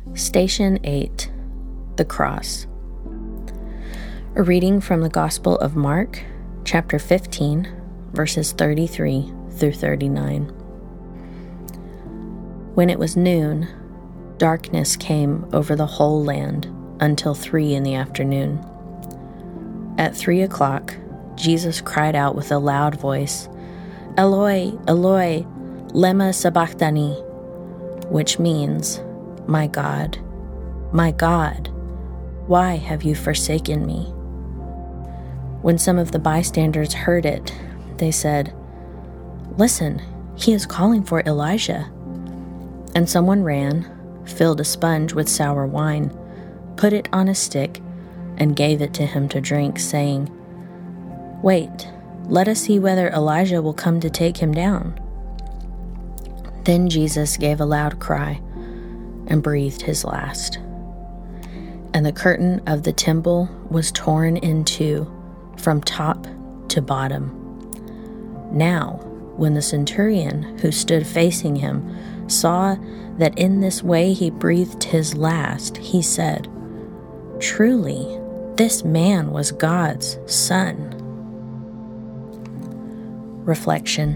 Station 8, the Cross. A reading from the Gospel of Mark, chapter 15, verses 33 through 39. When it was noon, darkness came over the whole land until 3 p.m. At 3:00, Jesus cried out with a loud voice, "Eloi, Eloi, lema sabachthani," which means, my God, why have you forsaken me?" When some of the bystanders heard it, they said, "Listen, he is calling for Elijah." And someone ran, filled a sponge with sour wine, put it on a stick, and gave it to him to drink, saying, "Wait, let us see whether Elijah will come to take him down." Then Jesus gave a loud cry and breathed his last. And the curtain of the temple was torn in two from top to bottom. Now, when the centurion who stood facing him saw that in this way he breathed his last, he said, "Truly, this man was God's Son." Reflection.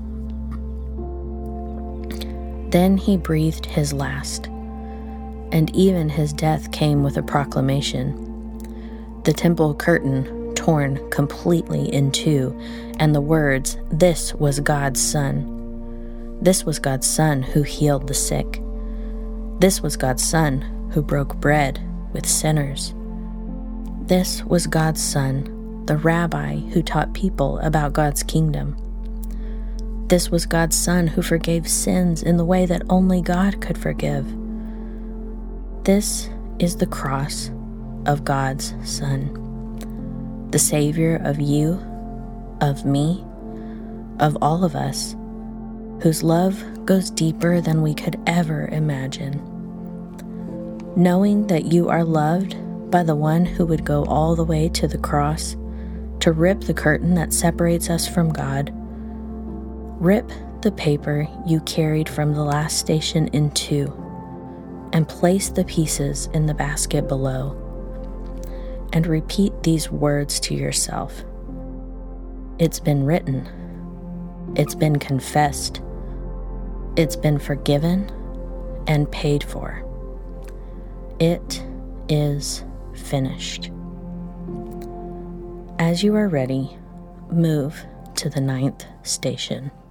Then he breathed his last, and even his death came with a proclamation. The temple curtain torn completely in two, and the words, "This was God's Son." This was God's Son who healed the sick. This was God's Son who broke bread with sinners. This was God's Son, the rabbi who taught people about God's kingdom. This was God's Son who forgave sins in the way that only God could forgive. This is the cross of God's Son, the Savior of you, of me, of all of us, whose love goes deeper than we could ever imagine. Knowing that you are loved by the one who would go all the way to the cross to rip the curtain that separates us from God, rip the paper you carried from the last station in two and place the pieces in the basket below, and repeat these words to yourself. It's been written. It's been confessed. It's been forgiven and paid for. It is finished. As you are ready, move to the 9th station.